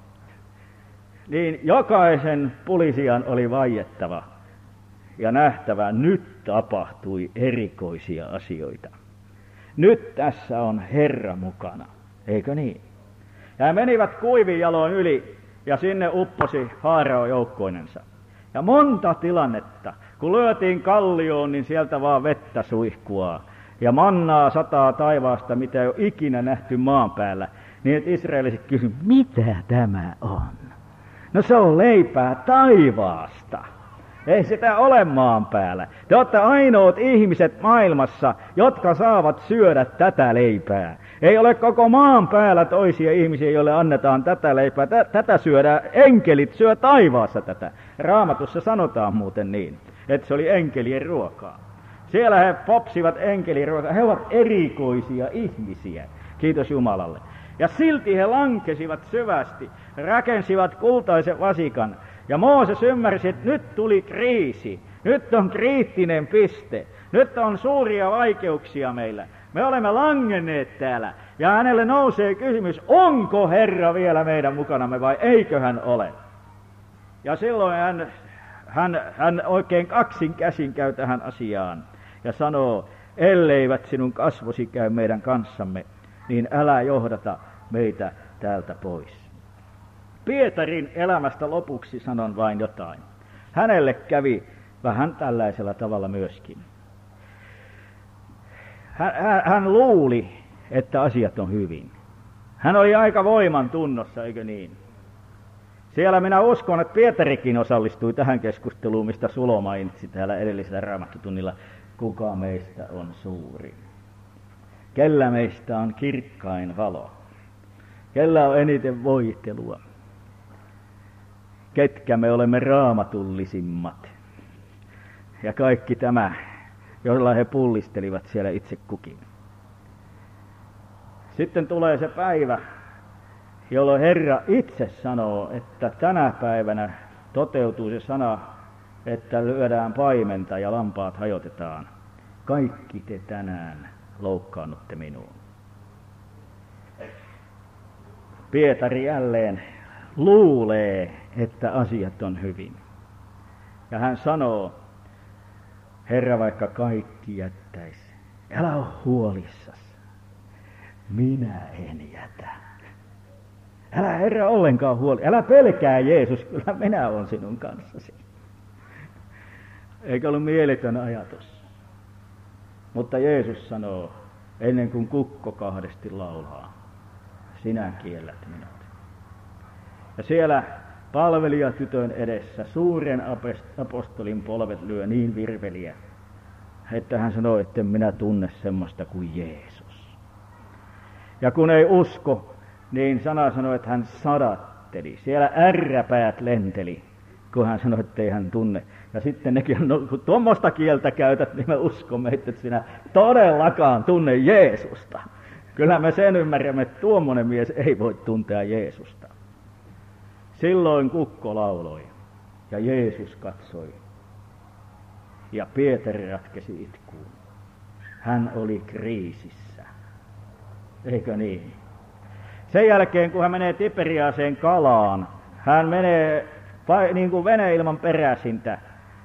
Speaker 1: niin jokaisen pulisian oli vaiettava ja nähtävä, nyt tapahtui erikoisia asioita. Nyt tässä on Herra mukana, eikö niin? Ja he menivät kuivin jaloin yli, ja sinne upposi Faarao joukkoinensa. Ja monta tilannetta, kun lyötiin kallioon, niin sieltä vaan vettä suihkuaa. Ja mannaa sataa taivaasta, mitä ei ole ikinä nähty maan päällä. Niin että israeliset kysyivät, mitä tämä on? No se on leipää taivaasta. Ei sitä ole maan päällä. Te olette ainoat ihmiset maailmassa, jotka saavat syödä tätä leipää. Ei ole koko maan päällä toisia ihmisiä, joille annetaan tätä leipää. Tätä syödään, enkelit syö taivaassa tätä. Raamatussa sanotaan muuten niin, että se oli enkelien ruokaa. Siellä he popsivat enkeliruokaa. He ovat erikoisia ihmisiä. Kiitos Jumalalle. Ja silti he lankesivat syvästi, rakensivat kultaisen vasikan. Ja Mooses ymmärsi, että nyt tuli kriisi. Nyt on kriittinen piste. Nyt on suuria vaikeuksia meillä. Me olemme langenneet täällä. Ja hänelle nousee kysymys, onko Herra vielä meidän mukanamme vai eikö hän ole? Ja silloin hän oikein kaksin käsin käy tähän asiaan ja sanoo, elleivät sinun kasvosi käy meidän kanssamme, niin älä johdata meitä täältä pois. Pietarin elämästä lopuksi sanon vain jotain. Hänelle kävi vähän tällaisella tavalla myöskin. Hän luuli, että asiat on hyvin. Hän oli aika voiman tunnossa, eikö niin? Siellä minä uskon, että Pietarikin osallistui tähän keskusteluun, mistä Sulo mainitsi täällä edellisellä raamattutunnilla. Kuka meistä on suuri? Kellä meistä on kirkkain valo? Kellä on eniten voitelua? Ketkä me olemme raamatullisimmat? Ja kaikki tämä, jolla he pullistelivat siellä itse kukin. Sitten tulee se päivä, jolloin Herra itse sanoo, että tänä päivänä toteutuu se sana, että lyödään paimenta ja lampaat hajotetaan. Kaikki te tänään loukkaannutte minuun. Pietari jälleen luulee, että asiat on hyvin. Ja hän sanoo, Herra, vaikka kaikki jättäisi, älä ole huolissasi. Minä en jätä. Älä Herra ollenkaan huoli. Älä pelkää Jeesus, kyllä minä olen sinun kanssasi. Eikä ollut mieletön ajatus. Mutta Jeesus sanoo, ennen kuin kukko kahdesti laulaa, sinä kiellät minut. Ja siellä palvelijatytön edessä suuren apostolin polvet lyö niin virveliä, että hän sanoo, että minä tunne semmoista kuin Jeesus. Ja kun ei usko, niin sana sanoi, että hän sadatteli. Siellä ärräpäät lenteli, kun hän sanoi, että ei hän tunne. Ja sitten nekin, no, kun tuommoista kieltä käytät, niin me uskomme, että sinä todellakaan tunne Jeesusta. Kyllä me sen ymmärrämme, että tuommoinen mies ei voi tuntea Jeesusta. Silloin kukko lauloi ja Jeesus katsoi ja Pietari ratkesi itkuun. Hän oli kriisissä. Eikö niin? Sen jälkeen, kun hän menee Tiberiaseen kalaan, hän menee niin kuin vene ilman peräsintä.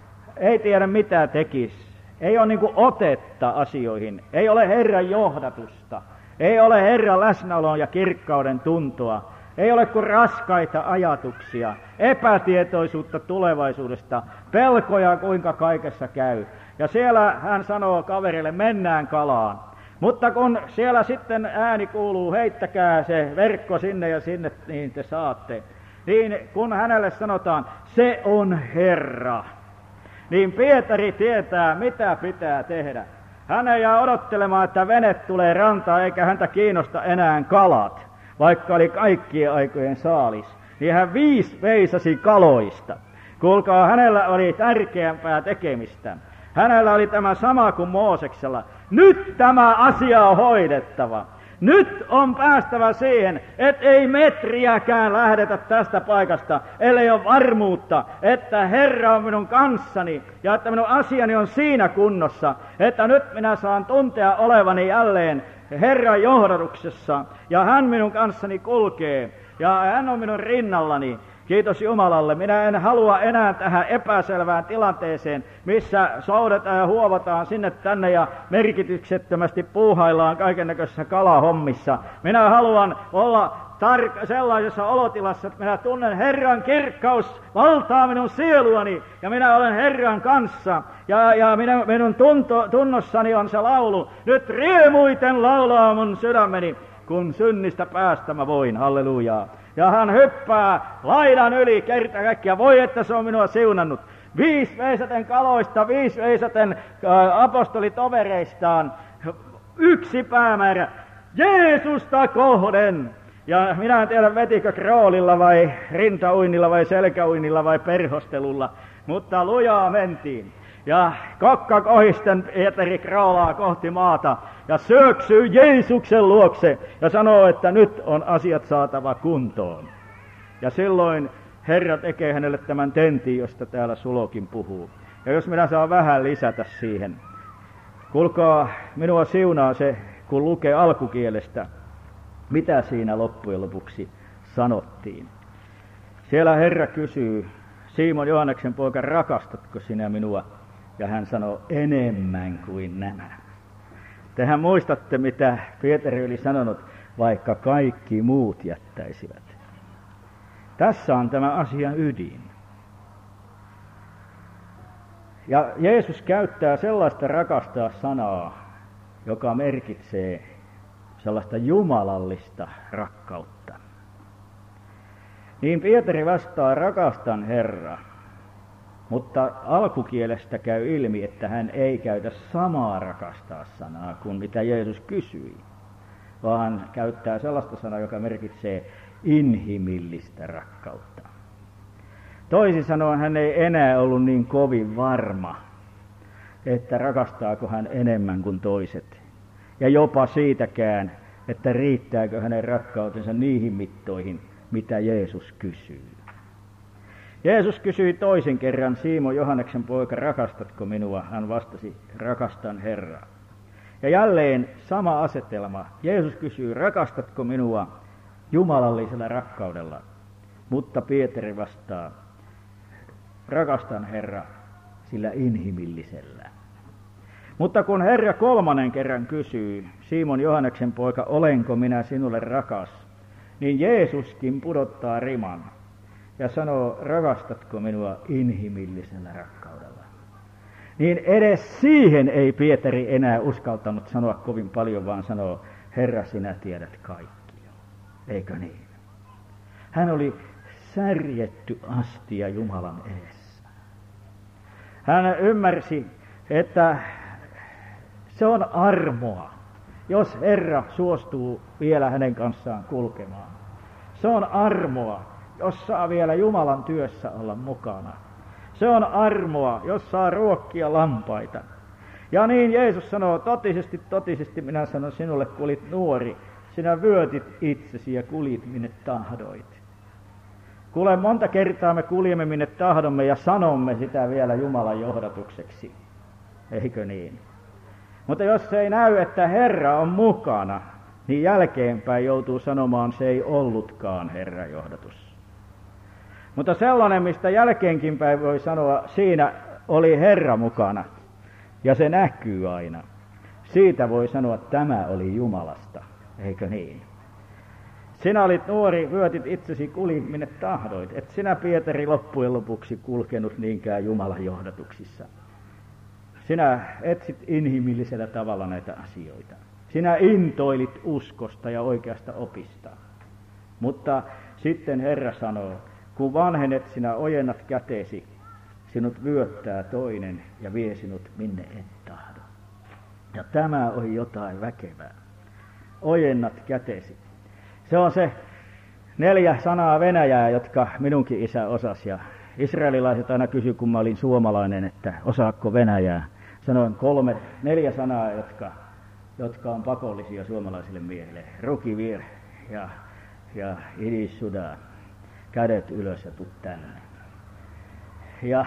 Speaker 1: Ei tiedä mitä tekisi. Ei ole niin kuin otetta asioihin. Ei ole Herran johdatusta. Ei ole Herran läsnäolon ja kirkkauden tuntoa. Ei ole kuin raskaita ajatuksia, epätietoisuutta tulevaisuudesta, pelkoja kuinka kaikessa käy. Ja siellä hän sanoo kaverille, mennään kalaan. Mutta kun siellä sitten ääni kuuluu, heittäkää se verkko sinne ja sinne, niin te saatte. Niin kun hänelle sanotaan, se on Herra, niin Pietari tietää, mitä pitää tehdä. Hän ei jää odottelemaan, että vene tulee rantaan, eikä häntä kiinnosta enää kalat. Vaikka oli kaikkien aikojen saalis, niin hän veisasi kaloista. Kuulkaa, hänellä oli tärkeämpää tekemistä. Hänellä oli tämä sama kuin Mooseksella. Nyt tämä asia on hoidettava. Nyt on päästävä siihen, että ei metriäkään lähdetä tästä paikasta, ellei ole varmuutta, että Herra on minun kanssani ja että minun asiani on siinä kunnossa, että nyt minä saan tuntea olevani jälleen Herran johdatuksessa ja hän minun kanssani kulkee ja hän on minun rinnallani. Kiitos Jumalalle. Minä en halua enää tähän epäselvään tilanteeseen, missä soudetaan ja huovataan sinne tänne ja merkityksettömästi puuhaillaan kaikennäköisissä kalahommissa. Minä haluan olla sellaisessa olotilassa, että minä tunnen Herran kirkkaus valtaa minun sieluani ja minä olen Herran kanssa. Ja minun tunnossani on se laulu. Nyt riemuiten laulaa mun sydämeni, kun synnistä päästä mä voin. Hallelujaa. Ja hän hyppää laidan yli kerta kaikkiaan. Voi, että se on minua siunannut. 5 veisaten kaloista, 5 veisaten apostolitovereistaan. Yksi päämäärä. Jeesusta kohden. Ja minä en tiedä, vetikö kroolilla vai rintauinnilla vai selkäuinnilla vai perhostelulla. Mutta lujaa mentiin. Ja kokka kohisten Pietari kroolaa kohti maata ja syöksyy Jeesuksen luokse ja sanoo, että nyt on asiat saatava kuntoon. Ja silloin Herra tekee hänelle tämän tentin, josta täällä Sulokin puhuu. Ja jos minä saan vähän lisätä siihen. Kuulkaa, minua siunaa se, kun lukee alkukielestä, mitä siinä loppujen lopuksi sanottiin. Siellä Herra kysyy, Simon Johanneksen poika, rakastatko sinä minua? Ja hän sanoo, enemmän kuin nämä. Tehän muistatte, mitä Pietari oli sanonut, vaikka kaikki muut jättäisivät. Tässä on tämä asian ydin. Ja Jeesus käyttää sellaista rakastaa sanaa, joka merkitsee sellaista jumalallista rakkautta. Niin Pietari vastaa, rakastan Herraa. Mutta alkukielestä käy ilmi, että hän ei käytä samaa rakastaa sanaa kuin mitä Jeesus kysyi, vaan käyttää sellaista sanaa, joka merkitsee inhimillistä rakkautta. Toisin sanoen hän ei enää ollut niin kovin varma, että rakastaako hän enemmän kuin toiset. Ja jopa siitäkään, että riittääkö hänen rakkautensa niihin mittoihin, mitä Jeesus kysyy. Jeesus kysyi toisen kerran, Simon Johanneksen poika, rakastatko minua? Hän vastasi, rakastan Herraa. Ja jälleen sama asetelma. Jeesus kysyy, rakastatko minua jumalallisella rakkaudella? Mutta Pietari vastaa, rakastan Herra sillä inhimillisellä. Mutta kun Herra kolmannen kerran kysyy, Simon Johanneksen poika, olenko minä sinulle rakas? Niin Jeesuskin pudottaa riman ja sanoo, rakastatko minua inhimillisellä rakkaudella? Niin edes siihen ei Pietari enää uskaltanut sanoa kovin paljon, vaan sanoo, Herra, sinä tiedät kaikki. Eikö niin? Hän oli särjetty astia Jumalan edessä. Hän ymmärsi, että se on armoa, jos Herra suostuu vielä hänen kanssaan kulkemaan. Se on armoa, jos saa vielä Jumalan työssä olla mukana. Se on armoa, jos saa ruokkia lampaita. Ja niin Jeesus sanoo, totisesti, totisesti minä sanon sinulle, kun olit nuori, sinä vyötit itsesi ja kulit minne tahdoit. Kuule, monta kertaa me kuljemme minne tahdomme ja sanomme sitä vielä Jumalan johdatukseksi. Eikö niin? Mutta jos se ei näy, että Herra on mukana, niin jälkeenpäin joutuu sanomaan, se ei ollutkaan Herran johdatus. Mutta sellainen, mistä jälkeenkin päin voi sanoa, siinä oli Herra mukana. Ja se näkyy aina. Siitä voi sanoa, että tämä oli Jumalasta. Eikö niin? Sinä olit nuori, vyötit itsesi, kulit minne tahdoit. Et sinä, Pietari, loppujen lopuksi kulkenut niinkään Jumalan johdatuksissa. Sinä etsit inhimillisellä tavalla näitä asioita. Sinä intoilit uskosta ja oikeasta opista. Mutta sitten Herra sanoo, kun vanhenet, sinä ojennat kätesi, sinut vyöttää toinen ja vie sinut minne et tahdo. Ja tämä on jotain väkevää. Ojennat kätesi. Se on se 4 sanaa venäjää, jotka minunkin isä osasi. Ja israelilaiset aina kysyi, kun mä olin suomalainen, että osaatko venäjää. Sanoin 4 sanaa, jotka on pakollisia suomalaisille miehille. Rukivir ja idissuda. Kädet ylös ja tuu tänne. Ja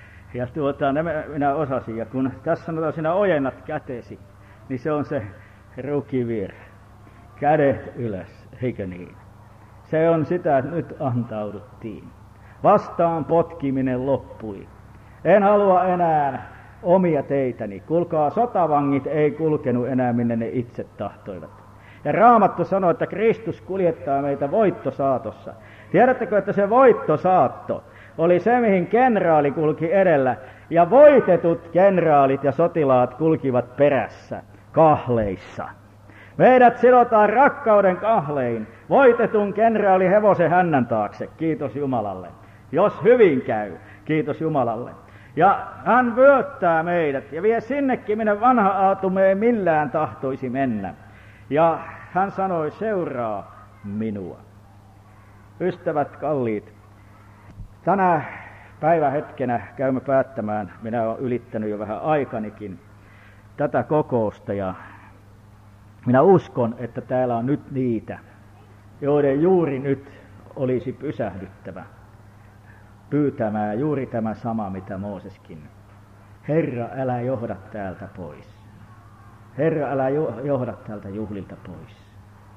Speaker 1: minä osasin. Ja kun tässä sanotaan, sinä ojennat kätesi, niin se on se rukivir. Kädet ylös, eikö niin? Se on sitä, että nyt antauduttiin. Vastaan potkiminen loppui. En halua enää omia teitäni. Kuulkaa, sotavangit ei kulkenut enää, minne ne itse tahtoivat. Ja Raamattu sanoo, että Kristus kuljettaa meitä voittosaatossa. Tiedättekö, että se voittosaatto oli se, mihin kenraali kulki edellä, ja voitetut kenraalit ja sotilaat kulkivat perässä, kahleissa. Meidät sidotaan rakkauden kahlein, voitetun kenraali hevosen hännän taakse, kiitos Jumalalle. Jos hyvin käy, kiitos Jumalalle. Ja hän vyöttää meidät ja vie sinnekin, minne vanha aatumme ei millään tahtoisi mennä. Ja hän sanoi, seuraa minua. Ystävät kalliit, tänä päivähetkenä käymme päättämään, minä olen ylittänyt jo vähän aikanikin tätä kokousta ja minä uskon, että täällä on nyt niitä, joiden juuri nyt olisi pysähdyttävä pyytämään juuri tämä sama, mitä Mooseskin. Herra, älä johda täältä pois. Herra, älä johda täältä juhlilta pois.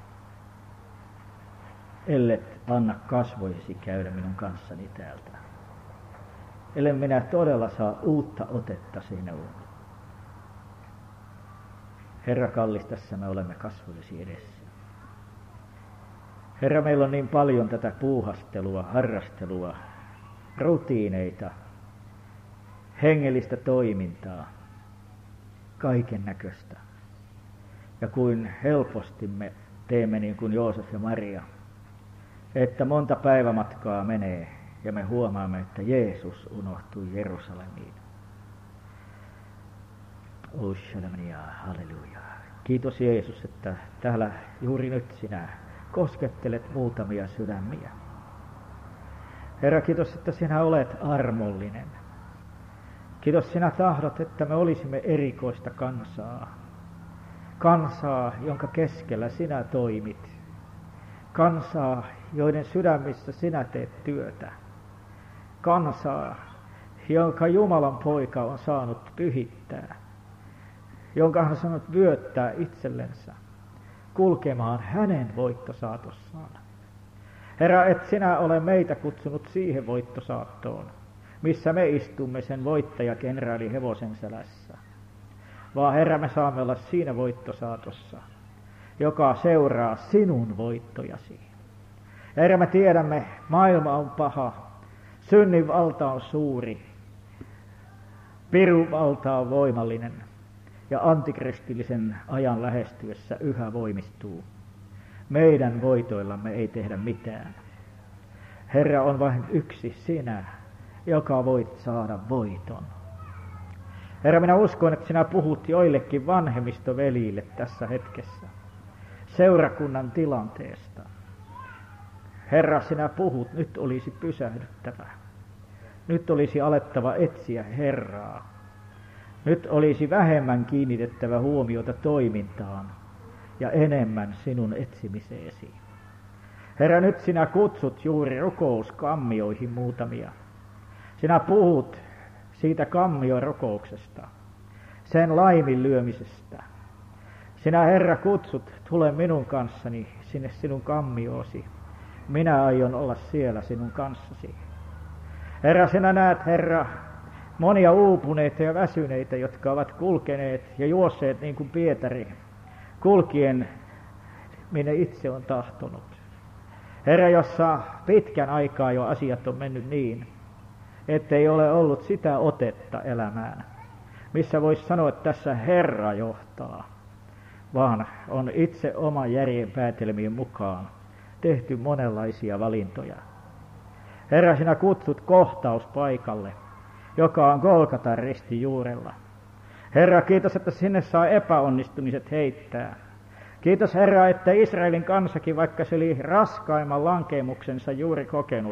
Speaker 1: Ellet anna kasvojesi käydä minun kanssani täältä. Ellen minä todella saa uutta otetta sinuun. Herra kallis, tässä me olemme kasvojesi edessä. Herra, meillä on niin paljon tätä puuhastelua, harrastelua, rutiineita, hengellistä toimintaa, kaiken näköistä. Ja kuin helposti me teemme niin kuin Joosef ja Maria, että monta päivämatkaa menee ja me huomaamme, että Jeesus unohtui Jerusalemiin. Halleluja. Kiitos Jeesus, että täällä juuri nyt sinä koskettelet muutamia sydämiä. Herra, kiitos, että sinä olet armollinen. Kiitos, sinä tahdot, että me olisimme erikoista kansaa. Kansaa, jonka keskellä sinä toimit. Kansaa, joiden sydämissä sinä teet työtä. Kansaa, jonka Jumalan poika on saanut pyhittää. Jonka hän on saanut vyöttää itsellensä kulkemaan hänen voittosaatossaan. Herra, et sinä ole meitä kutsunut siihen voittosaattoon, missä me istumme sen voittajakenraali hevosen selässä. Vaan Herra, me saamme olla siinä voittosaatossa, joka seuraa sinun voittojasi. Herra, me tiedämme, maailma on paha, synnin valta on suuri, pirun valta on voimallinen ja antikristillisen ajan lähestyessä yhä voimistuu. Meidän voitoillamme ei tehdä mitään. Herra, on vain yksi sinä, joka voit saada voiton. Herra, minä uskon, että sinä puhut joillekin vanhemmistovelille tässä hetkessä seurakunnan tilanteesta. Herra, sinä puhut, nyt olisi pysähdyttävä. Nyt olisi alettava etsiä Herraa. Nyt olisi vähemmän kiinnitettävä huomiota toimintaan ja enemmän sinun etsimiseesi. Herra, nyt sinä kutsut juuri rukouskammioihin muutamia. Sinä puhut siitä kammiorukouksesta, sen laiminlyömisestä. Sinä, Herra, kutsut, tule minun kanssani sinne sinun kammiosi. Minä aion olla siellä sinun kanssasi. Herra, sinä näet, Herra, monia uupuneita ja väsyneitä, jotka ovat kulkeneet ja juosseet niin kuin Pietari, kulkien, minne itse on tahtonut. Herra, jossa pitkän aikaa jo asiat on mennyt niin, ettei ole ollut sitä otetta elämään, missä voisi sanoa, että tässä Herra johtaa, vaan on itse oman järjen päätelmien mukaan tehty monenlaisia valintoja. Herra, sinä kutsut kohtauspaikalle, joka on Golgatan ristin juurella. Herra, kiitos, että sinne saa epäonnistumiset heittää. Kiitos, Herra, että Israelin kansakin, vaikka se oli raskaimman lankeemuksensa juuri kokenut,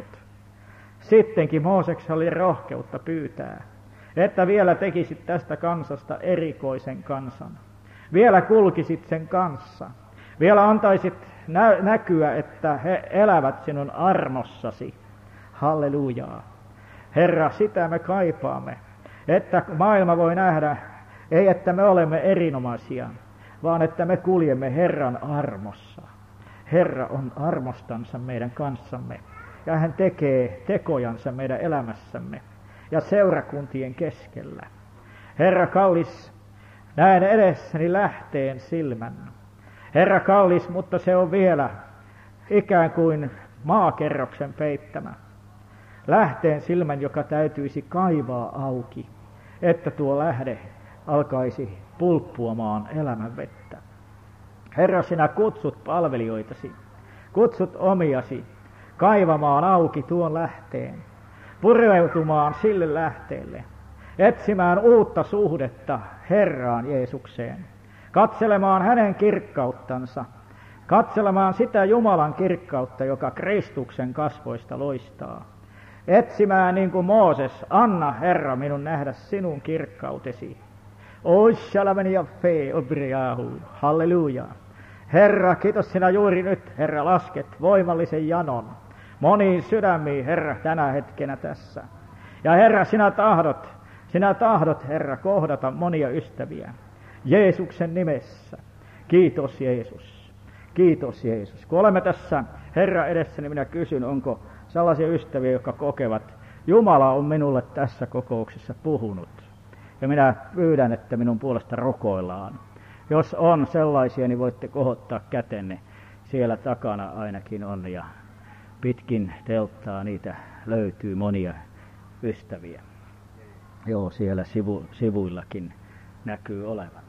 Speaker 1: sittenkin Mooseksella oli rohkeutta pyytää, että vielä tekisit tästä kansasta erikoisen kansan. Vielä kulkisit sen kanssa. Vielä antaisit näkyä, että he elävät sinun armossasi. Hallelujaa. Herra, sitä me kaipaamme, että maailma voi nähdä, ei että me olemme erinomaisia, vaan että me kuljemme Herran armossa. Herra on armostansa meidän kanssamme, ja hän tekee tekojansa meidän elämässämme ja seurakuntien keskellä. Herra kallis, näen edessäni lähteen silmän. Herra kallis, mutta se on vielä ikään kuin maakerroksen peittämä. Lähteen silmän, joka täytyisi kaivaa auki, että tuo lähde alkaisi pulppuamaan elämän vettä. Herra, sinä kutsut palvelijoitasi, kutsut omiasi kaivamaan auki tuon lähteen, pureutumaan sille lähteelle, etsimään uutta suhdetta Herraan Jeesukseen, katselemaan hänen kirkkauttansa, katselemaan sitä Jumalan kirkkautta, joka Kristuksen kasvoista loistaa. Etsimään niin kuin Mooses, anna Herra minun nähdä sinun kirkkautesi. Oishalameni ja fe obriahu, halleluja. Herra, kiitos sinä juuri nyt, Herra, lasket voimallisen janon moniin sydämiin, Herra, tänä hetkenä tässä. Ja Herra, sinä tahdot, Herra, kohdata monia ystäviä. Jeesuksen nimessä. Kiitos Jeesus. Kiitos Jeesus. Kun olemme tässä Herra edessä, niin minä kysyn, onko sellaisia ystäviä, jotka kokevat, Jumala on minulle tässä kokouksessa puhunut. Ja minä pyydän, että minun puolesta rukoillaan. Jos on sellaisia, niin voitte kohottaa kätenne. Siellä takana ainakin on, ja pitkin telttaa niitä löytyy monia ystäviä. Joo, siellä sivuillakin näkyy olevan.